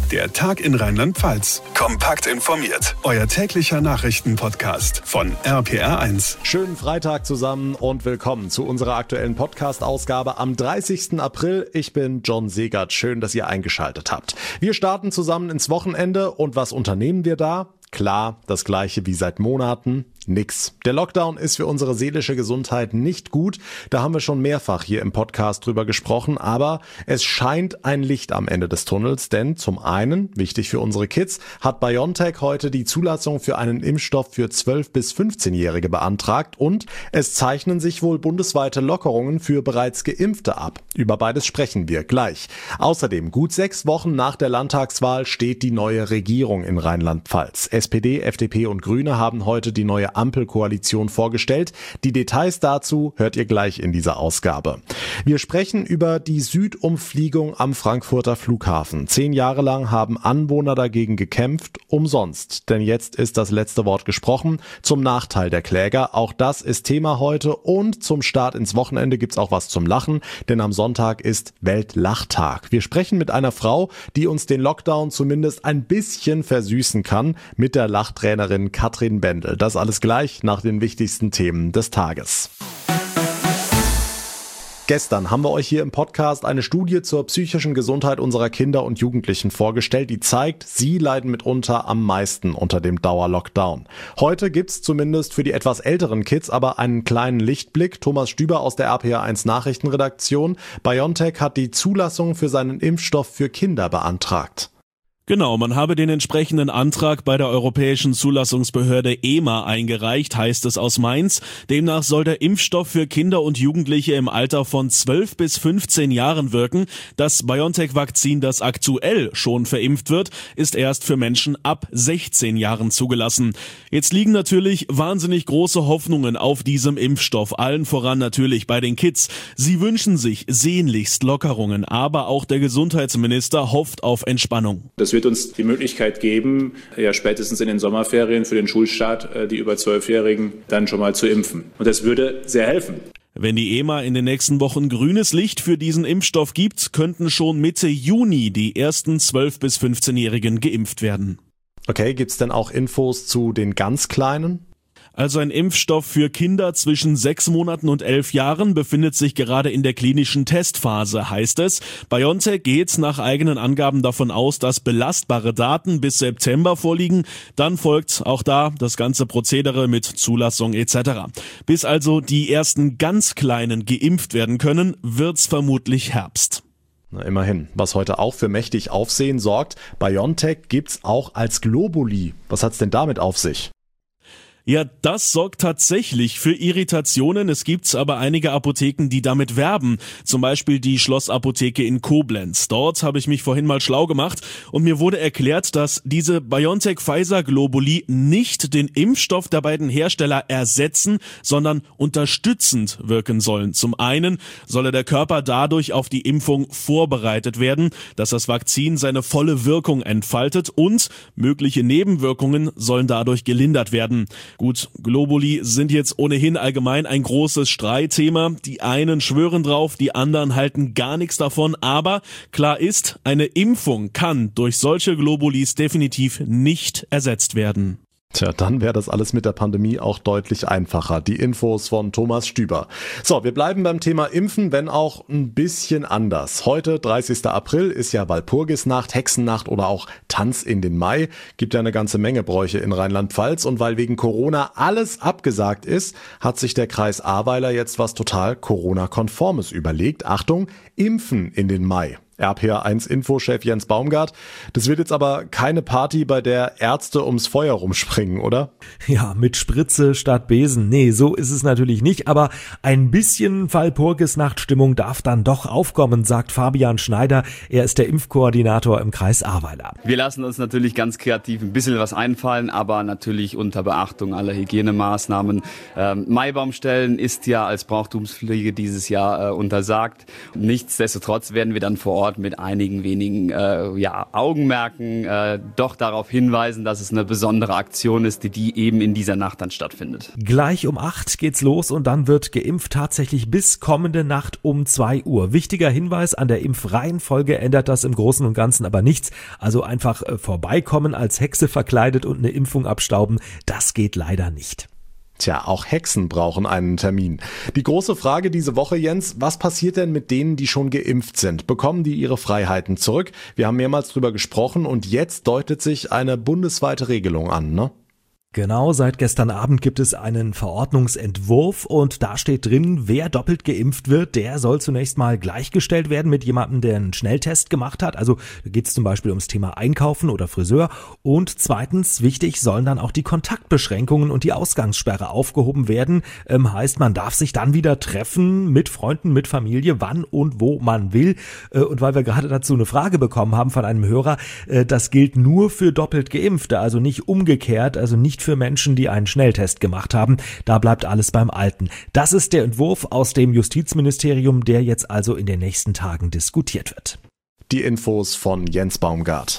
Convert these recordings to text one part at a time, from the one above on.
Der Tag in Rheinland-Pfalz. Kompakt informiert. Euer täglicher Nachrichtenpodcast von RPR1. Schönen Freitag zusammen und willkommen zu unserer aktuellen Podcast-Ausgabe am 30. April. Ich bin John Segert. Schön, dass ihr eingeschaltet habt. Wir starten zusammen ins Wochenende und was unternehmen wir da? Klar, das gleiche wie seit Monaten. Nix. Der Lockdown ist für unsere seelische Gesundheit nicht gut. Da haben wir schon mehrfach hier im Podcast drüber gesprochen. Aber es scheint ein Licht am Ende des Tunnels. Denn zum einen, wichtig für unsere Kids, hat BioNTech heute die Zulassung für einen Impfstoff für 12- bis 15-Jährige beantragt. Und es zeichnen sich wohl bundesweite Lockerungen für bereits Geimpfte ab. Über beides sprechen wir gleich. Außerdem, gut 6 Wochen nach der Landtagswahl steht die neue Regierung in Rheinland-Pfalz. SPD, FDP und Grüne haben heute die neue Ampelkoalition vorgestellt. Die Details dazu hört ihr gleich in dieser Ausgabe. Wir sprechen über die Südumfliegung am Frankfurter Flughafen. 10 Jahre lang haben Anwohner dagegen gekämpft, umsonst. Denn jetzt ist das letzte Wort gesprochen, zum Nachteil der Kläger. Auch das ist Thema heute und zum Start ins Wochenende gibt's auch was zum Lachen, denn am Sonntag ist Weltlachtag. Wir sprechen mit einer Frau, die uns den Lockdown zumindest ein bisschen versüßen kann, mit der Lachtrainerin Katrin Bendel. Das alles gleich nach den wichtigsten Themen des Tages. Gestern haben wir euch hier im Podcast eine Studie zur psychischen Gesundheit unserer Kinder und Jugendlichen vorgestellt, die zeigt, sie leiden mitunter am meisten unter dem Dauerlockdown. Heute gibt's zumindest für die etwas älteren Kids aber einen kleinen Lichtblick. Thomas Stüber aus der RPR1 Nachrichtenredaktion. BioNTech hat die Zulassung für seinen Impfstoff für Kinder beantragt. Genau, man habe den entsprechenden Antrag bei der Europäischen Zulassungsbehörde EMA eingereicht, heißt es aus Mainz. Demnach soll der Impfstoff für Kinder und Jugendliche im Alter von 12 bis 15 Jahren wirken. Das BioNTech-Vakzin, das aktuell schon verimpft wird, ist erst für Menschen ab 16 Jahren zugelassen. Jetzt liegen natürlich wahnsinnig große Hoffnungen auf diesem Impfstoff, allen voran natürlich bei den Kids. Sie wünschen sich sehnlichst Lockerungen, aber auch der Gesundheitsminister hofft auf Entspannung. Das wird uns die Möglichkeit geben, ja spätestens in den Sommerferien für den Schulstart die über 12-Jährigen dann schon mal zu impfen. Und das würde sehr helfen. Wenn die EMA in den nächsten Wochen grünes Licht für diesen Impfstoff gibt, könnten schon Mitte Juni die ersten 12- bis 15-Jährigen geimpft werden. Okay, gibt's denn auch Infos zu den ganz Kleinen? Also ein Impfstoff für Kinder zwischen 6 Monaten und 11 Jahren befindet sich gerade in der klinischen Testphase, heißt es. BioNTech geht nach eigenen Angaben davon aus, dass belastbare Daten bis September vorliegen. Dann folgt auch da das ganze Prozedere mit Zulassung etc. Bis also die ersten ganz Kleinen geimpft werden können, wird's vermutlich Herbst. Na, immerhin. Was heute auch für mächtig Aufsehen sorgt, BioNTech gibt's auch als Globuli. Was hat's denn damit auf sich? Ja, das sorgt tatsächlich für Irritationen. Es gibt aber einige Apotheken, die damit werben. Zum Beispiel die Schlossapotheke in Koblenz. Dort habe ich mich vorhin mal schlau gemacht und mir wurde erklärt, dass diese BioNTech-Pfizer-Globuli nicht den Impfstoff der beiden Hersteller ersetzen, sondern unterstützend wirken sollen. Zum einen solle der Körper dadurch auf die Impfung vorbereitet werden, dass das Vakzin seine volle Wirkung entfaltet und mögliche Nebenwirkungen sollen dadurch gelindert werden. Gut, Globuli sind jetzt ohnehin allgemein ein großes Streitthema. Die einen schwören drauf, die anderen halten gar nichts davon. Aber klar ist, eine Impfung kann durch solche Globulis definitiv nicht ersetzt werden. Tja, dann wäre das alles mit der Pandemie auch deutlich einfacher. Die Infos von Thomas Stüber. So, wir bleiben beim Thema Impfen, wenn auch ein bisschen anders. Heute, 30. April, ist ja Walpurgisnacht, Hexennacht oder auch Tanz in den Mai. Gibt ja eine ganze Menge Bräuche in Rheinland-Pfalz. Und weil wegen Corona alles abgesagt ist, hat sich der Kreis Ahrweiler jetzt was total Corona-konformes überlegt. Achtung, Impfen in den Mai. RPR1-Infochef Jens Baumgart. Das wird jetzt aber keine Party, bei der Ärzte ums Feuer rumspringen, oder? Ja, mit Spritze statt Besen. Nee, so ist es natürlich nicht, aber ein bisschen Walpurgisnachtstimmung darf dann doch aufkommen, sagt Fabian Schneider. Er ist der Impfkoordinator im Kreis Ahrweiler. Wir lassen uns natürlich ganz kreativ ein bisschen was einfallen, aber natürlich unter Beachtung aller Hygienemaßnahmen. Maibaumstellen ist ja als Brauchtumspflege dieses Jahr untersagt. Nichtsdestotrotz werden wir dann vor Ort dort mit einigen wenigen Augenmerken doch darauf hinweisen, dass es eine besondere Aktion ist, die eben in dieser Nacht dann stattfindet. Gleich um 8 geht's los und dann wird geimpft tatsächlich bis kommende Nacht um 2 Uhr. Wichtiger Hinweis, an der Impfreihenfolge ändert das im Großen und Ganzen aber nichts. Also einfach vorbeikommen, als Hexe verkleidet und eine Impfung abstauben, das geht leider nicht. Tja, auch Hexen brauchen einen Termin. Die große Frage diese Woche, Jens, was passiert denn mit denen, die schon geimpft sind? Bekommen die ihre Freiheiten zurück? Wir haben mehrmals drüber gesprochen und jetzt deutet sich eine bundesweite Regelung an, ne? Genau, seit gestern Abend gibt es einen Verordnungsentwurf und da steht drin, wer doppelt geimpft wird, der soll zunächst mal gleichgestellt werden mit jemandem, der einen Schnelltest gemacht hat. Also da geht es zum Beispiel ums Thema Einkaufen oder Friseur. Und zweitens, wichtig, sollen dann auch die Kontaktbeschränkungen und die Ausgangssperre aufgehoben werden. Heißt, man darf sich dann wieder treffen mit Freunden, mit Familie, wann und wo man will. Und weil wir gerade dazu eine Frage bekommen haben von einem Hörer, das gilt nur für doppelt Geimpfte, also nicht umgekehrt, also nicht für Menschen, die einen Schnelltest gemacht haben. Da bleibt alles beim Alten. Das ist der Entwurf aus dem Justizministerium, der jetzt also in den nächsten Tagen diskutiert wird. Die Infos von Jens Baumgart.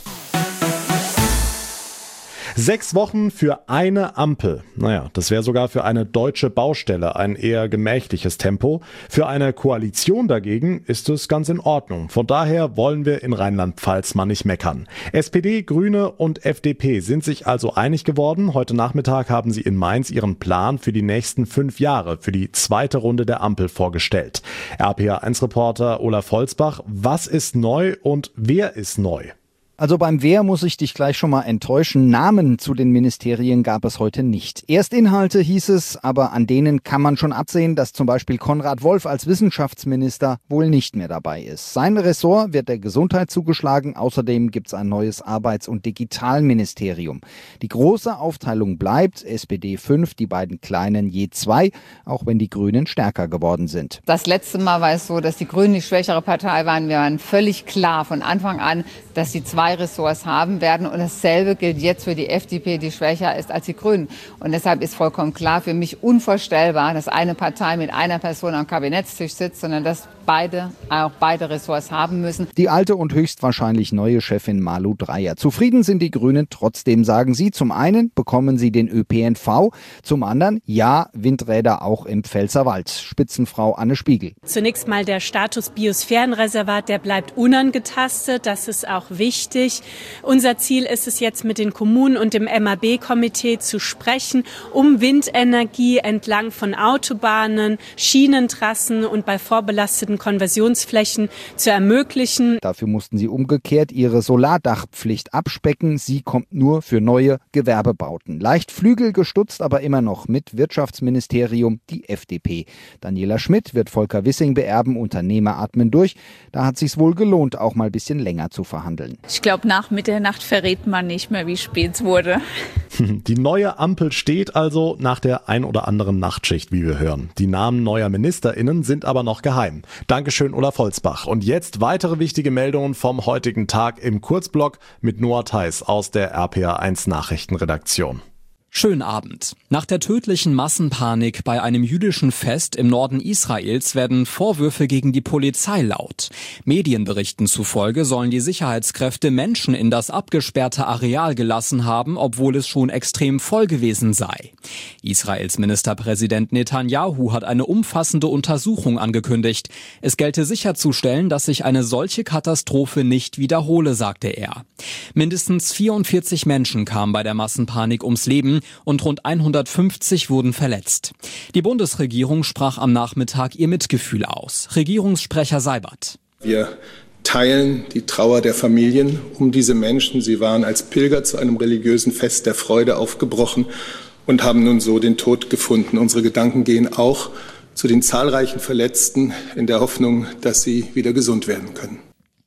6 Wochen für eine Ampel. Naja, das wäre sogar für eine deutsche Baustelle ein eher gemächliches Tempo. Für eine Koalition dagegen ist es ganz in Ordnung. Von daher wollen wir in Rheinland-Pfalz mal nicht meckern. SPD, Grüne und FDP sind sich also einig geworden. Heute Nachmittag haben sie in Mainz ihren Plan für die nächsten 5 Jahre, für die zweite Runde der Ampel vorgestellt. RPA1-Reporter Olaf Holzbach, was ist neu und wer ist neu? Also beim Wer muss ich dich gleich schon mal enttäuschen. Namen zu den Ministerien gab es heute nicht. Erst Inhalte hieß es, aber an denen kann man schon absehen, dass zum Beispiel Konrad Wolf als Wissenschaftsminister wohl nicht mehr dabei ist. Sein Ressort wird der Gesundheit zugeschlagen. Außerdem gibt es ein neues Arbeits- und Digitalministerium. Die große Aufteilung bleibt, SPD 5, die beiden kleinen je 2, auch wenn die Grünen stärker geworden sind. Das letzte Mal war es so, dass die Grünen die schwächere Partei waren. Wir waren völlig klar von Anfang an, dass sie 2 Ressorts haben werden. Und dasselbe gilt jetzt für die FDP, die schwächer ist als die Grünen. Und deshalb ist vollkommen klar, für mich unvorstellbar, dass eine Partei mit einer Person am Kabinettstisch sitzt, sondern dass beide Ressorts haben müssen. Die alte und höchstwahrscheinlich neue Chefin Malu Dreyer. Zufrieden sind die Grünen trotzdem, sagen sie. Zum einen bekommen sie den ÖPNV, zum anderen ja, Windräder auch im Pfälzerwald. Spitzenfrau Anne Spiegel. Zunächst mal der Status Biosphärenreservat, der bleibt unangetastet. Das ist auch wichtig. Unser Ziel ist es jetzt mit den Kommunen und dem MAB-Komitee zu sprechen, um Windenergie entlang von Autobahnen, Schienentrassen und bei vorbelasteten Konversionsflächen zu ermöglichen. Dafür mussten sie umgekehrt ihre Solardachpflicht abspecken. Sie kommt nur für neue Gewerbebauten. Leicht flügelgestutzt, aber immer noch mit Wirtschaftsministerium die FDP. Daniela Schmidt wird Volker Wissing beerben. Unternehmer atmen durch. Da hat sich's wohl gelohnt, auch mal ein bisschen länger zu verhandeln. Ich glaube, nach Mitternacht verrät man nicht mehr, wie spät es wurde. Die neue Ampel steht also nach der ein oder anderen Nachtschicht, wie wir hören. Die Namen neuer MinisterInnen sind aber noch geheim. Dankeschön, Olaf Holzbach. Und jetzt weitere wichtige Meldungen vom heutigen Tag im Kurzblock mit Noah Theis aus der RPA1 Nachrichtenredaktion. Schönen Abend. Nach der tödlichen Massenpanik bei einem jüdischen Fest im Norden Israels werden Vorwürfe gegen die Polizei laut. Medienberichten zufolge sollen die Sicherheitskräfte Menschen in das abgesperrte Areal gelassen haben, obwohl es schon extrem voll gewesen sei. Israels Ministerpräsident Netanyahu hat eine umfassende Untersuchung angekündigt. Es gelte sicherzustellen, dass sich eine solche Katastrophe nicht wiederhole, sagte er. Mindestens 44 Menschen kamen bei der Massenpanik ums Leben und rund 150 wurden verletzt. Die Bundesregierung sprach am Nachmittag ihr Mitgefühl aus. Regierungssprecher Seibert. Wir teilen die Trauer der Familien um diese Menschen. Sie waren als Pilger zu einem religiösen Fest der Freude aufgebrochen und haben nun so den Tod gefunden. Unsere Gedanken gehen auch zu den zahlreichen Verletzten in der Hoffnung, dass sie wieder gesund werden können.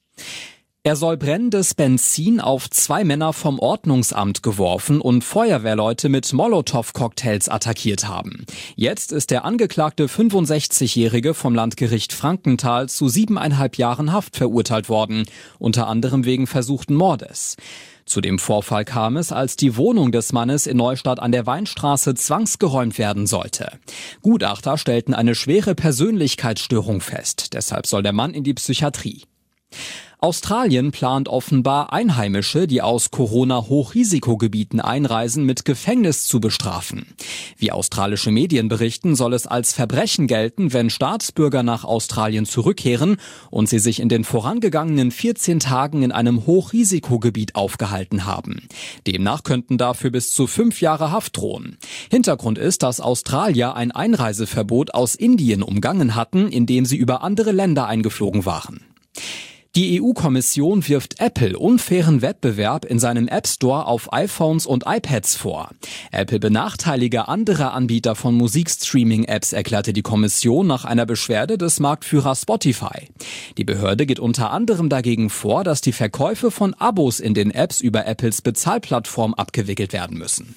Er soll brennendes Benzin auf 2 Männer vom Ordnungsamt geworfen und Feuerwehrleute mit Molotow-Cocktails attackiert haben. Jetzt ist der angeklagte 65-Jährige vom Landgericht Frankenthal zu 7,5 Jahren Haft verurteilt worden, unter anderem wegen versuchten Mordes. Zu dem Vorfall kam es, als die Wohnung des Mannes in Neustadt an der Weinstraße zwangsgeräumt werden sollte. Gutachter stellten eine schwere Persönlichkeitsstörung fest, deshalb soll der Mann in die Psychiatrie. Australien plant offenbar Einheimische, die aus Corona-Hochrisikogebieten einreisen, mit Gefängnis zu bestrafen. Wie australische Medien berichten, soll es als Verbrechen gelten, wenn Staatsbürger nach Australien zurückkehren und sie sich in den vorangegangenen 14 Tagen in einem Hochrisikogebiet aufgehalten haben. Demnach könnten dafür bis zu 5 Jahre Haft drohen. Hintergrund ist, dass Australier ein Einreiseverbot aus Indien umgangen hatten, indem sie über andere Länder eingeflogen waren. Die EU-Kommission wirft Apple unfairen Wettbewerb in seinem App Store auf iPhones und iPads vor. Apple benachteilige andere Anbieter von Musikstreaming-Apps, erklärte die Kommission nach einer Beschwerde des Marktführers Spotify. Die Behörde geht unter anderem dagegen vor, dass die Verkäufe von Abos in den Apps über Apples Bezahlplattform abgewickelt werden müssen.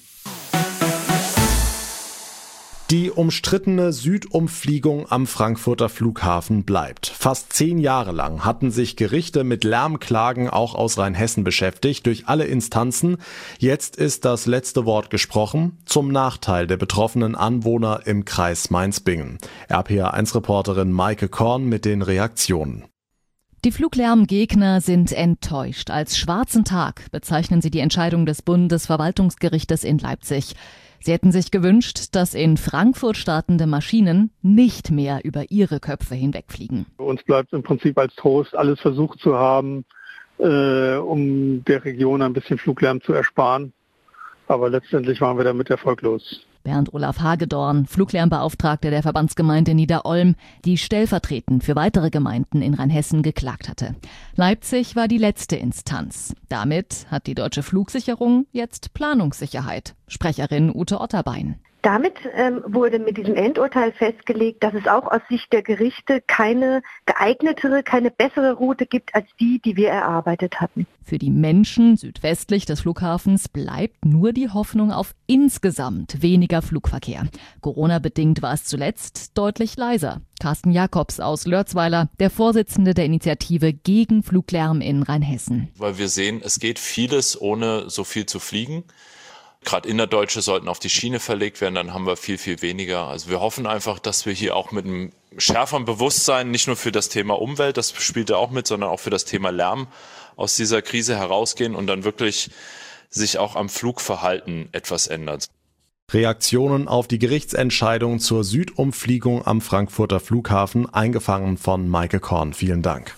Die umstrittene Südumfliegung am Frankfurter Flughafen bleibt. Fast 10 Jahre lang hatten sich Gerichte mit Lärmklagen auch aus Rheinhessen beschäftigt, durch alle Instanzen. Jetzt ist das letzte Wort gesprochen, zum Nachteil der betroffenen Anwohner im Kreis Mainz-Bingen. RPA1-Reporterin Maike Korn mit den Reaktionen. Die Fluglärmgegner sind enttäuscht. Als schwarzen Tag bezeichnen sie die Entscheidung des Bundesverwaltungsgerichtes in Leipzig. Sie hätten sich gewünscht, dass in Frankfurt startende Maschinen nicht mehr über ihre Köpfe hinwegfliegen. Uns bleibt im Prinzip als Trost, alles versucht zu haben, um der Region ein bisschen Fluglärm zu ersparen. Aber letztendlich waren wir damit erfolglos. Bernd Olaf Hagedorn, Fluglärmbeauftragter der Verbandsgemeinde Niederolm, die stellvertretend für weitere Gemeinden in Rheinhessen geklagt hatte. Leipzig war die letzte Instanz. Damit hat die Deutsche Flugsicherung jetzt Planungssicherheit. Sprecherin Ute Otterbein. Damit wurde mit diesem Endurteil festgelegt, dass es auch aus Sicht der Gerichte keine geeignetere, keine bessere Route gibt als die wir erarbeitet hatten. Für die Menschen südwestlich des Flughafens bleibt nur die Hoffnung auf insgesamt weniger Flugverkehr. Corona-bedingt war es zuletzt deutlich leiser. Carsten Jakobs aus Lörzweiler, der Vorsitzende der Initiative gegen Fluglärm in Rheinhessen. Weil wir sehen, es geht vieles, ohne so viel zu fliegen. Gerade Innerdeutsche sollten auf die Schiene verlegt werden, dann haben wir viel, viel weniger. Also wir hoffen einfach, dass wir hier auch mit einem schärferen Bewusstsein, nicht nur für das Thema Umwelt, das spielt ja auch mit, sondern auch für das Thema Lärm aus dieser Krise herausgehen und dann wirklich sich auch am Flugverhalten etwas ändert. Reaktionen auf die Gerichtsentscheidung zur Südumfliegung am Frankfurter Flughafen, eingefangen von Maike Korn. Vielen Dank.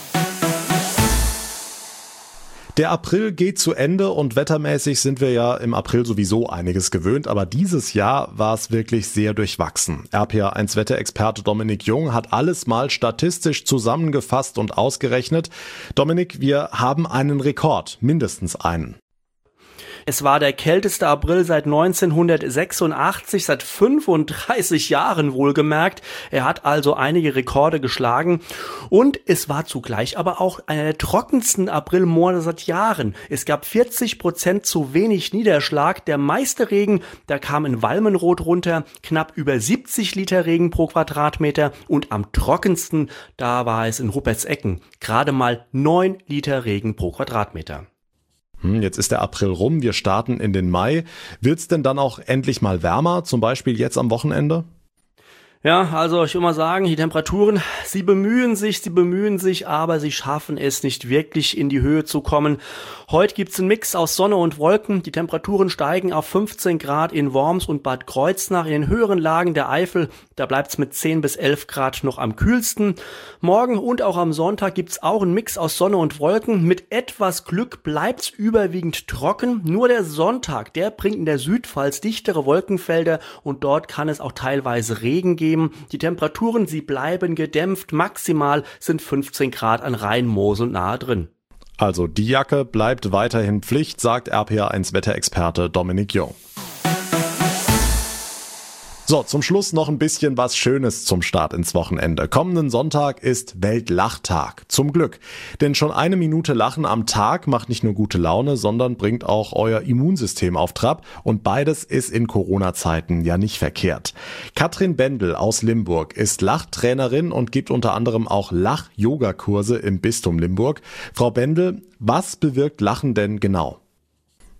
Der April geht zu Ende und wettermäßig sind wir ja im April sowieso einiges gewöhnt, aber dieses Jahr war es wirklich sehr durchwachsen. RPA1 Wetterexperte Dominik Jung hat alles mal statistisch zusammengefasst und ausgerechnet. Dominik, wir haben einen Rekord, mindestens einen. Es war der kälteste April seit 1986, seit 35 Jahren wohlgemerkt. Er hat also einige Rekorde geschlagen und es war zugleich aber auch einer der trockensten Aprilmonate seit Jahren. Es gab 40% zu wenig Niederschlag. Der meiste Regen, der kam in Walmenroth runter, knapp über 70 Liter Regen pro Quadratmeter und am trockensten, da war es in Ruppertsecken, gerade mal 9 Liter Regen pro Quadratmeter. Jetzt ist der April rum, wir starten in den Mai. Wird's denn dann auch endlich mal wärmer, zum Beispiel jetzt am Wochenende? Ja, also ich will mal sagen, die Temperaturen, sie bemühen sich, aber sie schaffen es nicht wirklich in die Höhe zu kommen. Heute gibt's einen Mix aus Sonne und Wolken. Die Temperaturen steigen auf 15 Grad in Worms und Bad Kreuznach. In den höheren Lagen der Eifel, da bleibt's mit 10 bis 11 Grad noch am kühlsten. Morgen und auch am Sonntag gibt's auch einen Mix aus Sonne und Wolken. Mit etwas Glück bleibt's überwiegend trocken. Nur der Sonntag, der bringt in der Südpfalz dichtere Wolkenfelder und dort kann es auch teilweise Regen geben. Die Temperaturen, sie bleiben gedämpft. Maximal sind 15 Grad an Rhein, Mosel nahe drin. Also die Jacke bleibt weiterhin Pflicht, sagt RPA1 Wetterexperte Dominik Jung. So, zum Schluss noch ein bisschen was Schönes zum Start ins Wochenende. Kommenden Sonntag ist Weltlachtag. Zum Glück. Denn schon 1 Minute Lachen am Tag macht nicht nur gute Laune, sondern bringt auch euer Immunsystem auf Trab. Und beides ist in Corona-Zeiten ja nicht verkehrt. Katrin Bendel aus Limburg ist Lachtrainerin und gibt unter anderem auch Lach-Yoga-Kurse im Bistum Limburg. Frau Bendel, was bewirkt Lachen denn genau?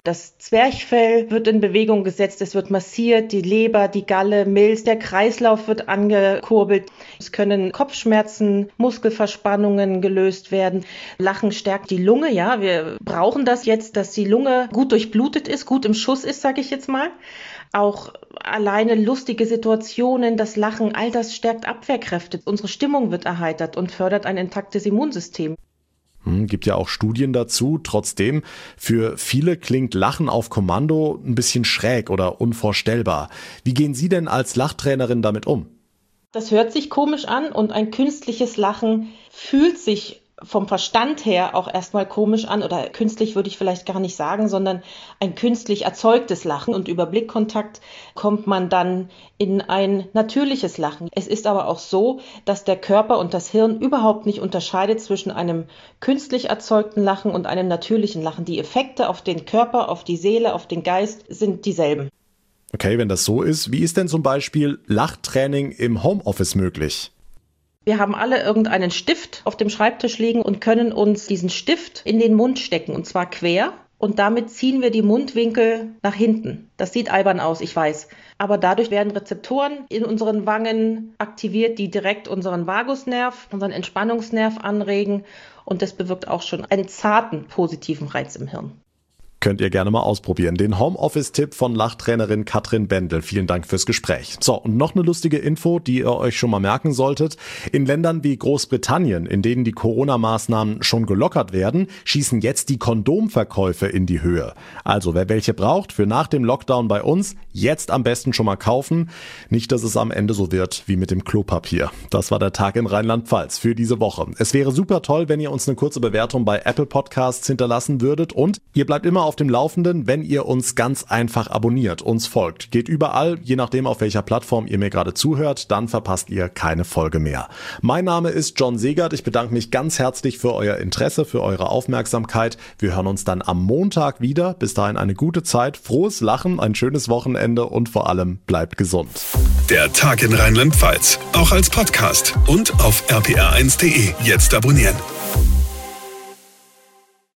Das Zwerchfell wird in Bewegung gesetzt, es wird massiert, die Leber, die Galle, Milz, der Kreislauf wird angekurbelt. Es können Kopfschmerzen, Muskelverspannungen gelöst werden. Lachen stärkt die Lunge, ja, wir brauchen das jetzt, dass die Lunge gut durchblutet ist, gut im Schuss ist, sage ich jetzt mal. Auch alleine lustige Situationen, das Lachen, all das stärkt Abwehrkräfte. Unsere Stimmung wird erheitert und fördert ein intaktes Immunsystem. Gibt ja auch Studien dazu. Trotzdem, für viele klingt Lachen auf Kommando ein bisschen schräg oder unvorstellbar. Wie gehen Sie denn als Lachtrainerin damit um? Das hört sich komisch an und ein künstliches Lachen fühlt sich vom Verstand her auch erstmal komisch an, oder künstlich würde ich vielleicht gar nicht sagen, sondern ein künstlich erzeugtes Lachen, und über Blickkontakt kommt man dann in ein natürliches Lachen. Es ist aber auch so, dass der Körper und das Hirn überhaupt nicht unterscheidet zwischen einem künstlich erzeugten Lachen und einem natürlichen Lachen. Die Effekte auf den Körper, auf die Seele, auf den Geist sind dieselben. Okay, wenn das so ist, wie ist denn zum Beispiel Lachtraining im Homeoffice möglich? Wir haben alle irgendeinen Stift auf dem Schreibtisch liegen und können uns diesen Stift in den Mund stecken, und zwar quer. Und damit ziehen wir die Mundwinkel nach hinten. Das sieht albern aus, ich weiß. Aber dadurch werden Rezeptoren in unseren Wangen aktiviert, die direkt unseren Vagusnerv, unseren Entspannungsnerv anregen. Und das bewirkt auch schon einen zarten positiven Reiz im Hirn. Könnt ihr gerne mal ausprobieren. Den Homeoffice-Tipp von Lachtrainerin Katrin Bendel. Vielen Dank fürs Gespräch. So, und noch eine lustige Info, die ihr euch schon mal merken solltet. In Ländern wie Großbritannien, in denen die Corona-Maßnahmen schon gelockert werden, schießen jetzt die Kondomverkäufe in die Höhe. Also, wer welche braucht für nach dem Lockdown bei uns, jetzt am besten schon mal kaufen. Nicht, dass es am Ende so wird wie mit dem Klopapier. Das war der Tag in Rheinland-Pfalz für diese Woche. Es wäre super toll, wenn ihr uns eine kurze Bewertung bei Apple Podcasts hinterlassen würdet, und ihr bleibt immer auf dem Laufenden, wenn ihr uns ganz einfach abonniert, uns folgt. Geht überall, je nachdem auf welcher Plattform ihr mir gerade zuhört, dann verpasst ihr keine Folge mehr. Mein Name ist John Segert, ich bedanke mich ganz herzlich für euer Interesse, für eure Aufmerksamkeit. Wir hören uns dann am Montag wieder. Bis dahin eine gute Zeit, frohes Lachen, ein schönes Wochenende und vor allem bleibt gesund. Der Tag in Rheinland-Pfalz, auch als Podcast und auf rpr1.de. Jetzt abonnieren.